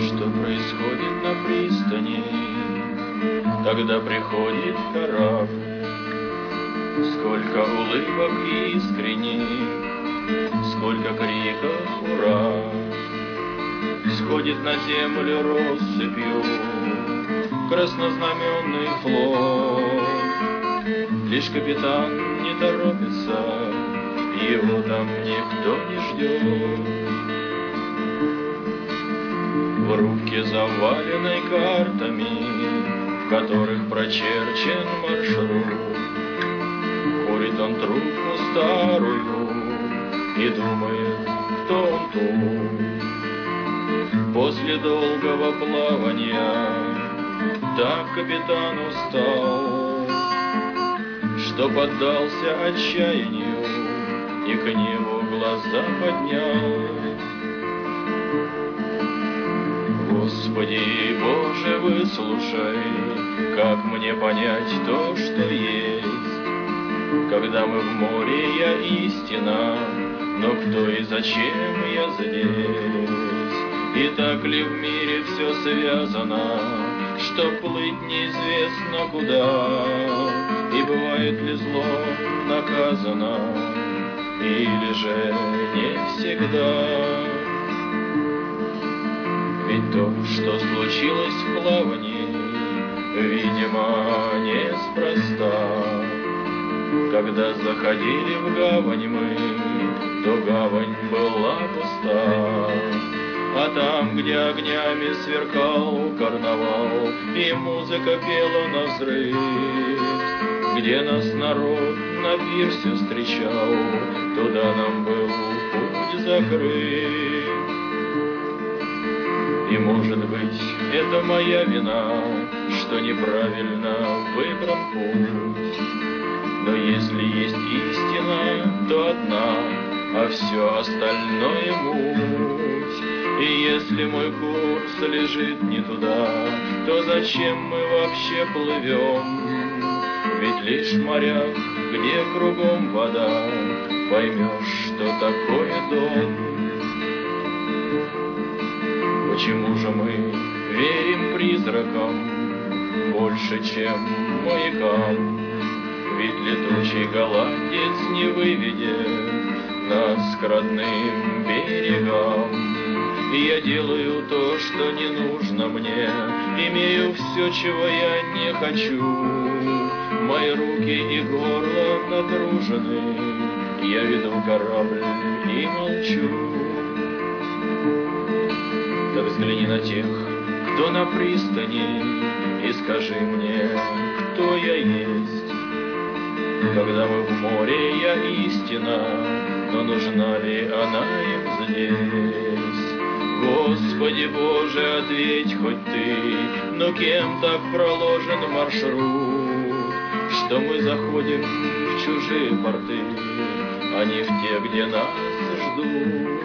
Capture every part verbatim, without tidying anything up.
Что происходит на пристани, когда приходит корабль? Сколько улыбок искренних, сколько криков «Ура!» Сходит на землю россыпью краснознаменный флот. Лишь капитан не торопится, его там никто не ждет. В рубке, заваленной картами, в которых прочерчен маршрут, курит он трубку старую и думает, кто он тут. После долгого плавания так капитан устал, что поддался отчаянию и к небу глаза поднял. Господи Боже, выслушай, как мне понять то, что есть, когда мы в море, я истина, но кто и зачем я здесь? И так ли в мире все связано, что плыть неизвестно куда? И бывает ли зло наказано, или же не всегда? Ведь то, что случилось в плавании, видимо, неспроста. Когда заходили в гавань мы, то гавань была пуста. А там, где огнями сверкал карнавал, и музыка пела навзрыд, где нас народ на пирсе встречал, туда нам был путь закрыт. И, может быть, это моя вина, что неправильно выбран путь. Но если есть истина, то одна, а все остальное муть. И если мой курс лежит не туда, то зачем мы вообще плывем? Ведь лишь в морях, где кругом вода, поймешь, что такое дом. Почему же мы верим призракам больше, чем маякам? Ведь летучий голландец не выведет нас к родным берегам. И я делаю то, что не нужно мне, имею все, чего я не хочу. Мои руки и горло натружены, я веду корабль и молчу. Так взгляни на тех, кто на пристани, и скажи мне, кто я есть. Когда мы в море, я истина, но нужна ли она им здесь? Господи Боже, ответь хоть ты, но кем так проложен маршрут, что мы заходим в чужие порты, а не в те, где нас ждут?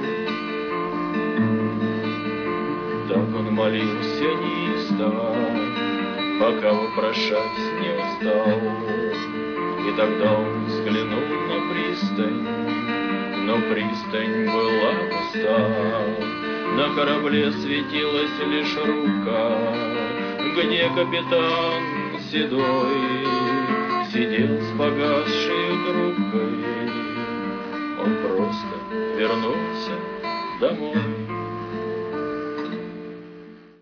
Так он молился неистово, пока вопрошать не устал. И тогда он взглянул на пристань, но пристань была пуста. На корабле светилась лишь рубка, где капитан седой сидел с погасшей трубкой. Он просто вернулся домой.